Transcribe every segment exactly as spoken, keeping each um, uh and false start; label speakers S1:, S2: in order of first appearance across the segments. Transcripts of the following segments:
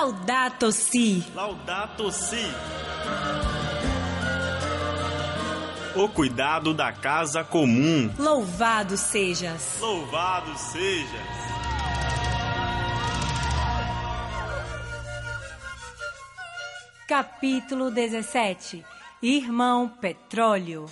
S1: Laudato Si.
S2: Laudato Si. O cuidado da casa comum.
S1: Louvado sejas.
S2: Louvado sejas.
S1: Capítulo dezessete. Irmão Petróleo.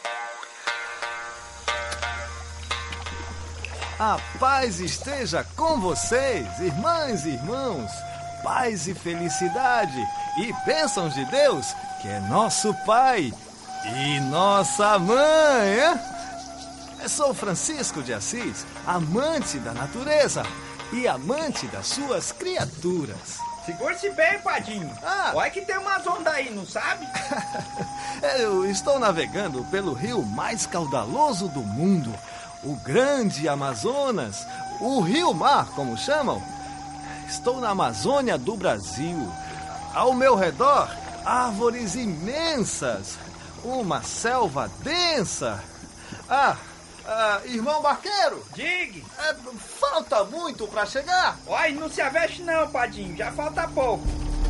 S3: A paz esteja com vocês, irmãs e irmãos. Paz e felicidade e bênçãos de Deus, que é nosso Pai e nossa Mãe. Eu sou Francisco de Assis, amante da natureza e amante das suas criaturas.
S4: Segure-se bem, Padinho.
S3: Ah.
S4: Olha que tem umas ondas aí, não sabe?
S3: Eu estou navegando pelo rio mais caudaloso do mundo, o Grande Amazonas, o Rio Mar, como chamam. Estou na Amazônia do Brasil. Ao meu redor, árvores imensas, uma selva densa. Ah, ah irmão barqueiro,
S4: Diga.
S3: é, falta muito para chegar?
S4: Olha, não se aveste não, Padinho, já falta pouco.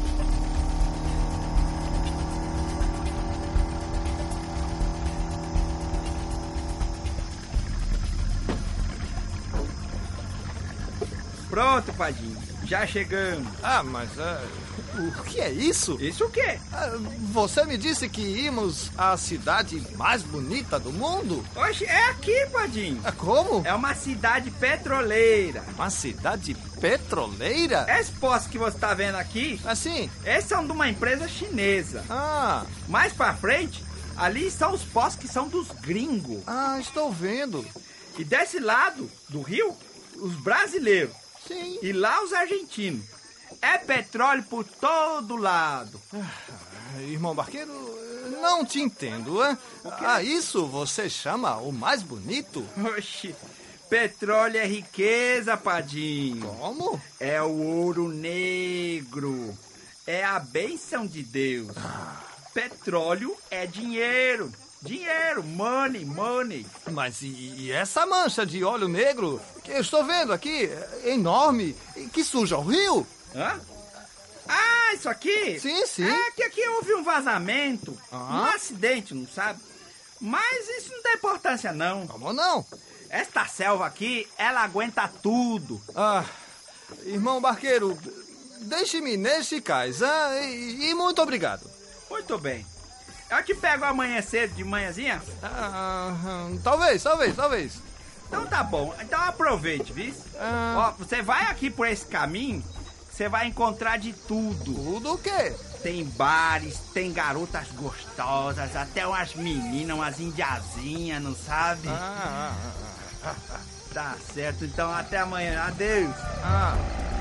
S4: Pronto, Padinho, já chegamos.
S3: Ah, mas ah, o que é isso?
S4: Isso o quê?
S3: Ah, você me disse que íamos à cidade mais bonita do mundo?
S4: Oxe, é aqui, Padinho.
S3: Ah, como?
S4: É uma cidade petroleira.
S3: Uma cidade petroleira?
S4: Esses postos que você tá vendo aqui,
S3: Assim?
S4: esses são de uma empresa chinesa.
S3: Ah,
S4: Mais pra frente, ali são os postos que são dos gringos.
S3: ah, estou vendo.
S4: E desse lado do rio, os brasileiros.
S3: Sim.
S4: E lá os argentinos. É petróleo por todo lado.
S3: Ah, irmão barqueiro, não te entendo, hein? Ah, isso você chama o mais bonito?
S4: Oxi, petróleo é riqueza, Padinho.
S3: Como?
S4: É o ouro negro. É a bênção de Deus. Petróleo é dinheiro. Dinheiro, money, money.
S3: Mas e, e essa mancha de óleo negro que eu estou vendo aqui, é enorme, e que suja o rio?
S4: Hã? Ah, isso aqui?
S3: Sim, sim.
S4: É que aqui houve um vazamento,
S3: Ah.
S4: um acidente, não sabe? Mas isso não tem importância, não.
S3: Como não?
S4: Esta selva aqui, ela aguenta tudo.
S3: Ah, irmão barqueiro, deixe-me neste cais, ah, e, e muito obrigado.
S4: Muito bem. Eu te pego amanhã cedo, de manhãzinha?
S3: Ah, hum, talvez, talvez, talvez.
S4: Então tá bom. Então aproveite, viu?
S3: Ah.
S4: Ó, você vai aqui por esse caminho, você vai encontrar de tudo.
S3: Tudo o quê?
S4: Tem bares, tem garotas gostosas, até umas meninas, umas indiazinhas, não sabe?
S3: Ah, ah, ah,
S4: Tá certo, então até amanhã. Adeus.
S3: ah.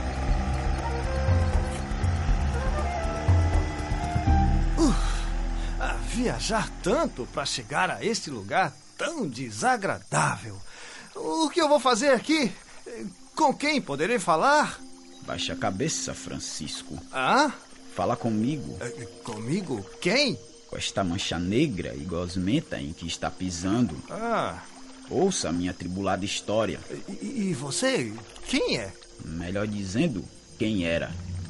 S3: Ah, viajar tanto para chegar a este lugar tão desagradável. O que eu vou fazer aqui? Com quem poderei falar?
S5: Baixa a cabeça, Francisco.
S3: Ah?
S5: Fala comigo.
S3: Eh, Comigo? Quem?
S5: Com esta mancha negra e gosmenta em que está pisando.
S3: Ah,
S5: Ouça a minha tribulada história.
S3: e, e você? Quem é?
S5: Melhor dizendo, quem era.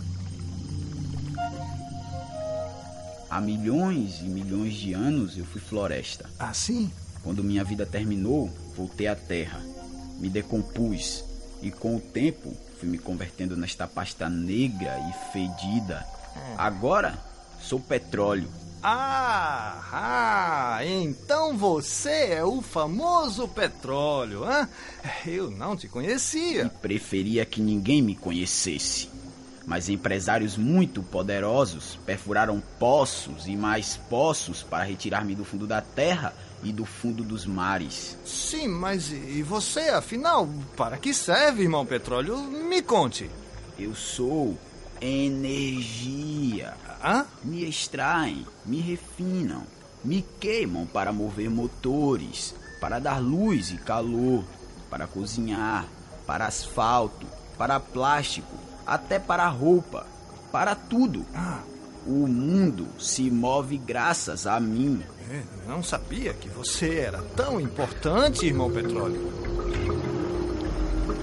S5: Há milhões e milhões de anos eu fui floresta.
S3: Assim?
S5: Quando minha vida terminou, voltei à terra. Me decompus e com o tempo fui me convertendo nesta pasta negra e fedida. Agora sou petróleo.
S3: Ah, ah, então você é o famoso petróleo, hã? Eu não te conhecia.
S5: Preferia que ninguém me conhecesse. Mas empresários muito poderosos perfuraram poços e mais poços para retirar-me do fundo da terra e do fundo dos mares.
S3: Sim, mas e você, afinal, para que serve, irmão petróleo? Me conte.
S5: Eu sou energia.
S3: Hã?
S5: Me extraem, me refinam, me queimam para mover motores, para dar luz e calor, para cozinhar, para asfalto, para plástico, até para roupa, para tudo.
S3: Ah,
S5: O mundo se move graças a mim.
S3: é, não sabia que você era tão importante, irmão petróleo.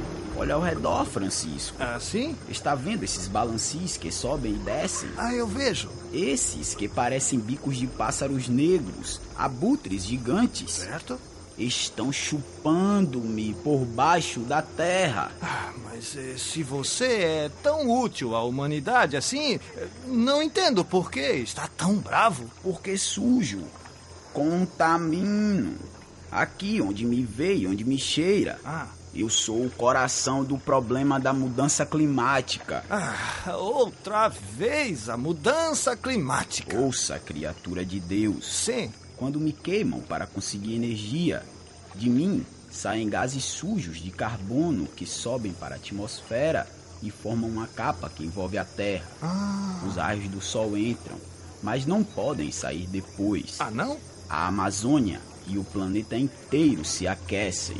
S5: Olha ao redor, Francisco.
S3: Ah, sim?
S5: Está vendo esses balancis que sobem e descem?
S3: Ah, eu vejo.
S5: Esses que parecem bicos de pássaros negros, abutres gigantes,
S3: Certo?
S5: estão chupando-me por baixo da terra.
S3: Ah, mas eh, se você é tão útil à humanidade assim, eh, não entendo por que está tão bravo.
S5: Porque sujo, contamino. Aqui onde me vê e onde me cheira,
S3: Ah.
S5: eu sou o coração do problema da mudança climática.
S3: Ah, outra vez a mudança climática.
S5: Ouça, criatura de Deus.
S3: Sim.
S5: Quando me queimam para conseguir energia, de mim saem gases sujos de carbono que sobem para a atmosfera e formam uma capa que envolve a Terra.
S3: Ah,
S5: Os raios do Sol entram, mas não podem sair depois.
S3: ah não?
S5: A Amazônia e o planeta inteiro se aquecem.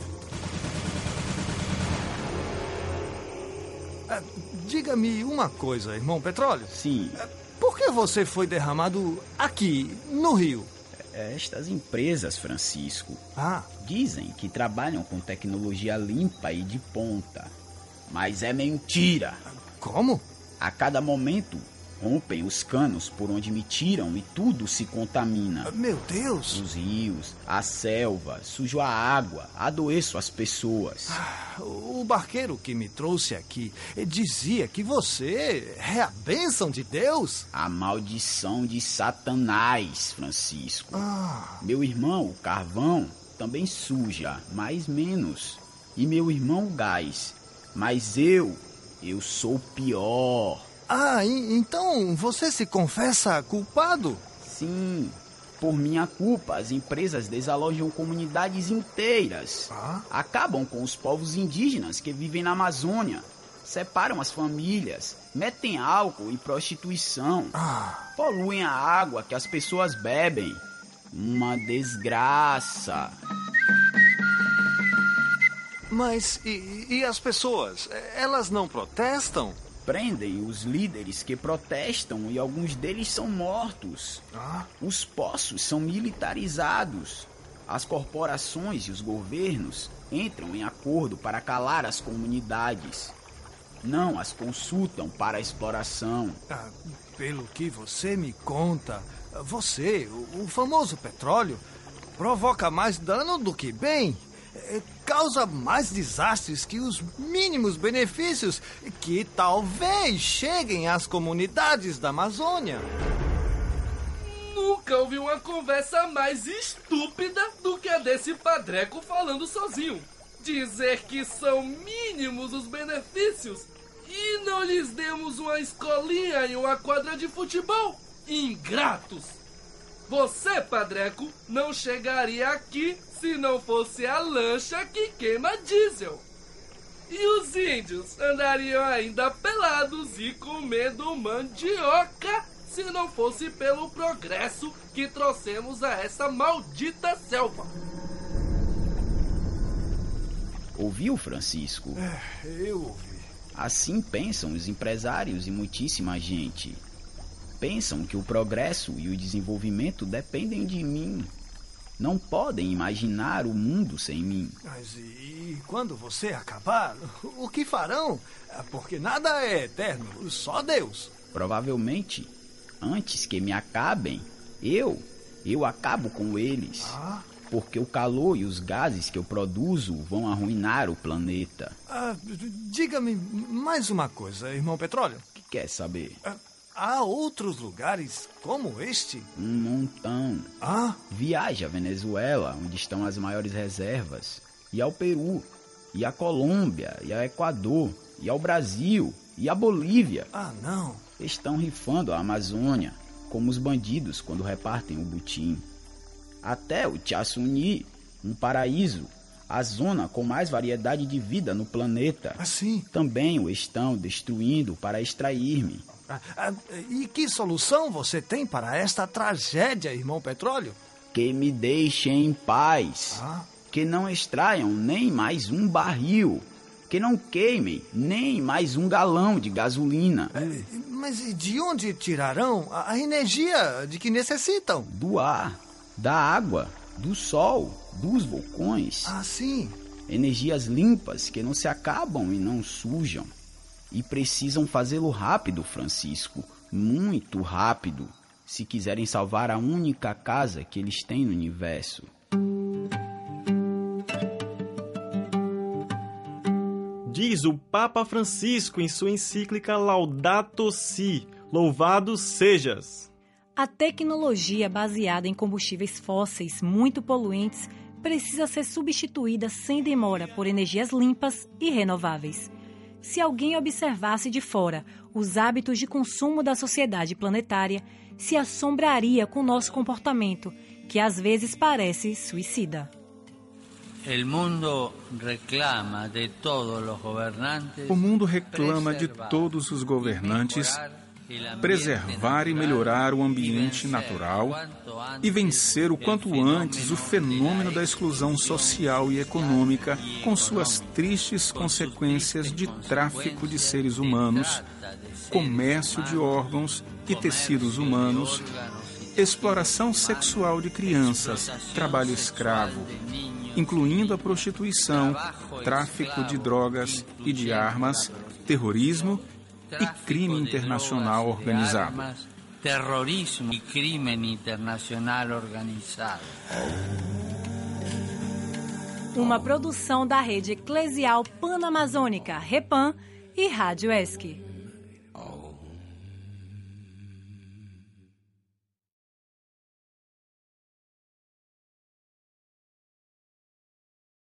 S3: Ah, diga-me uma coisa, irmão Petróleo.
S5: Sim,
S3: Por que você foi derramado aqui, no rio?
S5: estas empresas, Francisco,
S3: Ah,
S5: dizem que trabalham com tecnologia limpa e de ponta. Mas é mentira.
S3: como?
S5: A cada momento, rompem os canos por onde me tiram e tudo se contamina.
S3: Meu Deus!
S5: Os rios, a selva, sujo a água, adoeço as pessoas.
S3: O barqueiro que me trouxe aqui dizia que você é a bênção de Deus.
S5: A maldição de Satanás, Francisco.
S3: Ah,
S5: Meu irmão, o carvão, também suja, mas menos. E meu irmão, o gás. Mas eu, eu sou pior.
S3: ah e- então você se confessa culpado?
S5: Sim, por minha culpa, as empresas desalojam comunidades inteiras.
S3: Ah?
S5: Acabam com os povos indígenas que vivem na Amazônia. Separam as famílias, metem álcool e prostituição.
S3: Ah,
S5: Poluem a água que as pessoas bebem. Uma desgraça.
S3: mas e, e as pessoas? Elas não protestam?
S5: Prendem os líderes que protestam e alguns deles são mortos.
S3: Ah,
S5: Os poços são militarizados. As corporações e os governos entram em acordo para calar as comunidades. Não as consultam para a exploração.
S3: ah, pelo que você me conta, você, o, o famoso petróleo, provoca mais dano do que bem. É, causa mais desastres que os mínimos benefícios que talvez cheguem às comunidades da Amazônia.
S6: Nunca ouvi uma conversa mais estúpida do que a desse padreco falando sozinho. Dizer que são mínimos os benefícios e não lhes demos uma escolinha e uma quadra de futebol. Ingratos! Você, padreco, não chegaria aqui se não fosse a lancha que queima diesel. E os índios andariam ainda pelados e comendo mandioca se não fosse pelo progresso que trouxemos a essa maldita selva.
S5: Ouviu, Francisco?
S3: Eu ouvi.
S5: Assim pensam os empresários e muitíssima gente. Pensam que o progresso e o desenvolvimento dependem de mim. Não podem imaginar o mundo sem mim.
S3: Mas e quando você acabar, o que farão? Porque nada é eterno, só Deus.
S5: Provavelmente, antes que me acabem, eu, eu acabo com eles.
S3: Ah,
S5: Porque o calor e os gases que eu produzo vão arruinar o planeta.
S3: ah, diga-me mais uma coisa, irmão Petróleo.
S5: O que quer saber?
S3: Ah, há outros lugares como este?
S5: Um montão.
S3: Ah,
S5: Viaje à Venezuela, onde estão as maiores reservas, e ao Peru, e à Colômbia, e ao Equador, e ao Brasil, e à Bolívia.
S3: ah não.
S5: Estão rifando a Amazônia, como os bandidos quando repartem o butim. Até o Tiaçuni, um paraíso, a zona com mais variedade de vida no planeta,
S3: Assim.
S5: também o estão destruindo para extrair-me.
S3: Ah, ah, e que solução você tem para esta tragédia, irmão Petróleo?
S5: Que me deixem em paz.
S3: Ah,
S5: Que não extraiam nem mais um barril. Que não queimem nem mais um galão de gasolina.
S3: mas e de onde tirarão a a energia de que necessitam?
S5: Do ar, da água, do sol, dos vulcões.
S3: Ah, sim.
S5: Energias limpas que não se acabam e não sujam. E precisam fazê-lo rápido, Francisco, muito rápido, se quiserem salvar a única casa que eles têm no universo.
S2: Diz o Papa Francisco em sua encíclica Laudato Si, louvado sejas.
S1: A tecnologia baseada em combustíveis fósseis muito poluentes precisa ser substituída sem demora por energias limpas e renováveis. Se alguém observasse de fora os hábitos de consumo da sociedade planetária, se assombraria com nosso comportamento, que às vezes parece suicida.
S7: O mundo reclama de todos os governantes.
S8: O mundo reclama de todos os governantes preservar e melhorar o ambiente natural e vencer o quanto antes o fenômeno da exclusão social e econômica com suas tristes consequências de tráfico de seres humanos, comércio de órgãos e tecidos humanos, exploração sexual de crianças, trabalho escravo, incluindo a prostituição, tráfico de drogas e de armas, terrorismo e crime internacional organizado.
S7: Terrorismo e crime internacional organizado.
S1: Uma produção da Rede Eclesial Panamazônica, REPAM, e Rádio ESC.